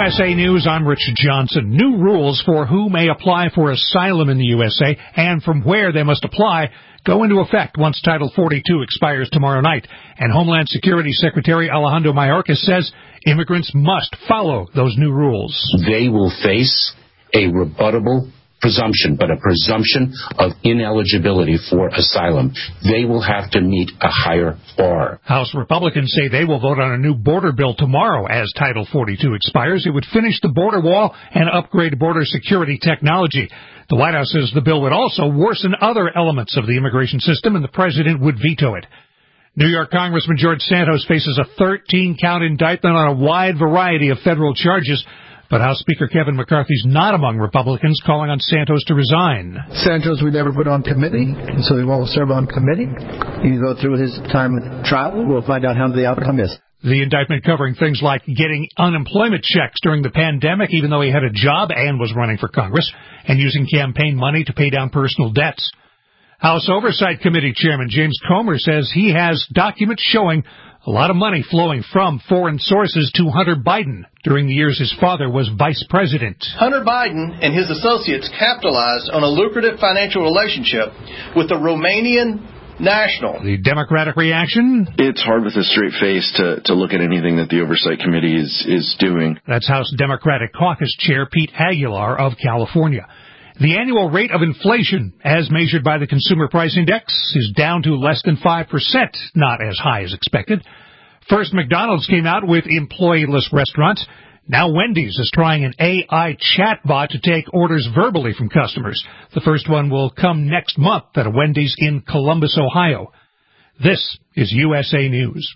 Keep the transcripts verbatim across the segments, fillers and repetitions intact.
S A News, I'm Rich Johnson. New rules for who may apply for asylum in the U S A and from where they must apply go into effect once Title forty-two expires tomorrow night. And Homeland Security Secretary Alejandro Mayorkas says immigrants must follow those new rules. They will face a rebuttable presumption, but a presumption of ineligibility for asylum. They will have to meet a higher bar. House Republicans say they will vote on a new border bill tomorrow as Title forty-two expires. It would finish the border wall and upgrade border security technology. The White House says the bill would also worsen other elements of the immigration system, and the president would veto it. New York Congressman George Santos faces a thirteen-count indictment on a wide variety of federal charges. But House Speaker Kevin McCarthy's not among Republicans calling on Santos to resign. Santos we never put on committee, and so he won't serve on committee. He can go through his time of trial. We'll find out how the outcome is. The indictment covering things like getting unemployment checks during the pandemic, even though he had a job and was running for Congress, and using campaign money to pay down personal debts. House Oversight Committee Chairman James Comer says he has documents showing a lot of money flowing from foreign sources to Hunter Biden during the years his father was vice president. Hunter Biden and his associates capitalized on a lucrative financial relationship with the Romanian national. The Democratic reaction? It's hard with a straight face to, to look at anything that the Oversight Committee is, is doing. That's House Democratic Caucus Chair Pete Aguilar of California. The annual rate of inflation, as measured by the Consumer Price Index, is down to less than five percent, not as high as expected. First, McDonald's came out with employee-less restaurants. Now Wendy's is trying an A I chatbot to take orders verbally from customers. The first one will come next month at a Wendy's in Columbus, Ohio. This is U S A News.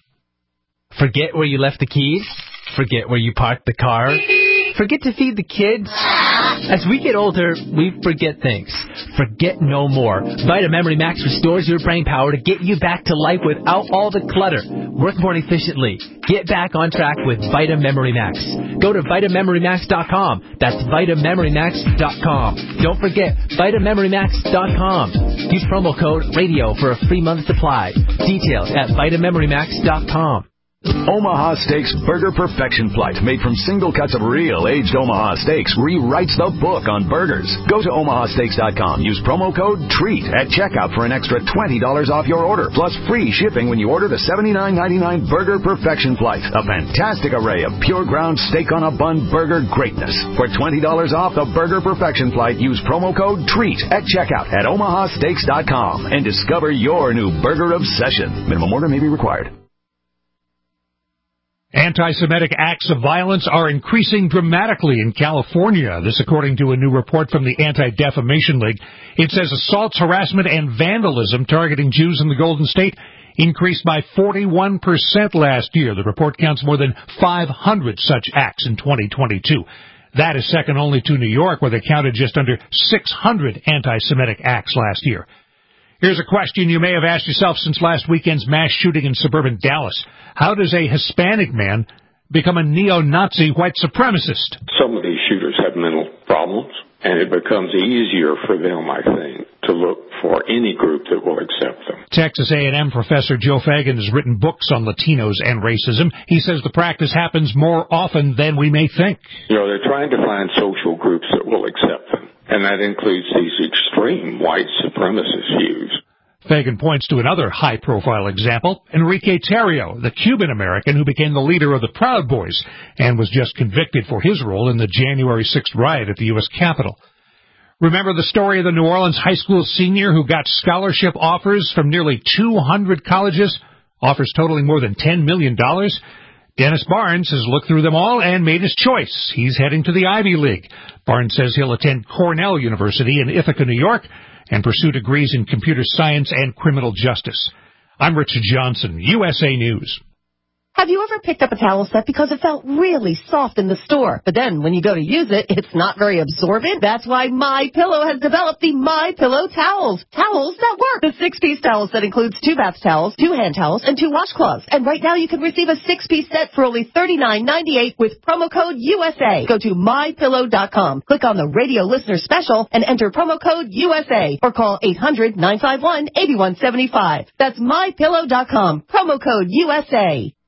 Forget where you left the keys? Forget where you parked the car? Forget to feed the kids? As we get older, we forget things. Forget no more. Vita Memory Max restores your brain power to get you back to life without all the clutter. Work more efficiently. Get back on track with Vita Memory Max. Go to Vita Memory Max dot com. That's Vita Memory Max dot com. Don't forget, Vita Memory Max dot com. Use promo code RADIO for a free month supply. Details at Vita Memory Max dot com. Omaha Steaks Burger Perfection Flight, made from single cuts of real aged Omaha steaks, rewrites the book on burgers. Go to Omaha Steaks dot com. Use promo code TREAT at checkout for an extra twenty dollars off your order, plus free shipping when you order the seventy-nine ninety-nine Burger Perfection Flight. A fantastic array of pure ground steak on a bun burger greatness. For twenty dollars off the Burger Perfection Flight, use promo code TREAT at checkout at Omaha Steaks dot com and discover your new burger obsession. Minimum order may be required. Anti-Semitic acts of violence are increasing dramatically in California. This according to a new report from the Anti-Defamation League. It says assaults, harassment, and vandalism targeting Jews in the Golden State increased by forty-one percent last year. The report counts more than five hundred such acts in twenty twenty-two. That is second only to New York, where they counted just under six hundred anti-Semitic acts last year. Here's a question you may have asked yourself since last weekend's mass shooting in suburban Dallas. How does a Hispanic man become a neo-Nazi white supremacist? Some of these shooters have mental problems, and it becomes easier for them, I think, to look for any group that will accept them. Texas A and M professor Joe Fagan has written books on Latinos and racism. He says the practice happens more often than we may think. You know, they're trying to find social groups that will accept them, and that includes these extreme white supremacist views. Fagan points to another high-profile example, Enrique Tarrio, the Cuban-American who became the leader of the Proud Boys and was just convicted for his role in the January sixth riot at the U S Capitol. Remember the story of the New Orleans high school senior who got scholarship offers from nearly two hundred colleges, offers totaling more than ten million dollars? Dennis Barnes has looked through them all and made his choice. He's heading to the Ivy League. Barnes says he'll attend Cornell University in Ithaca, New York, and pursue degrees in computer science and criminal justice. I'm Richard Johnson, U S A News. Have you ever picked up a towel set because it felt really soft in the store, but then when you go to use it, it's not very absorbent? That's why MyPillow has developed the MyPillow towels. Towels that work. The six-piece towel set includes two bath towels, two hand towels, and two washcloths. And right now you can receive a six-piece set for only thirty-nine ninety-eight with promo code U S A. Go to my pillow dot com, click on the radio listener special, and enter promo code U S A, or call eight hundred nine five one eight one seven five. That's my pillow dot com, promo code U S A.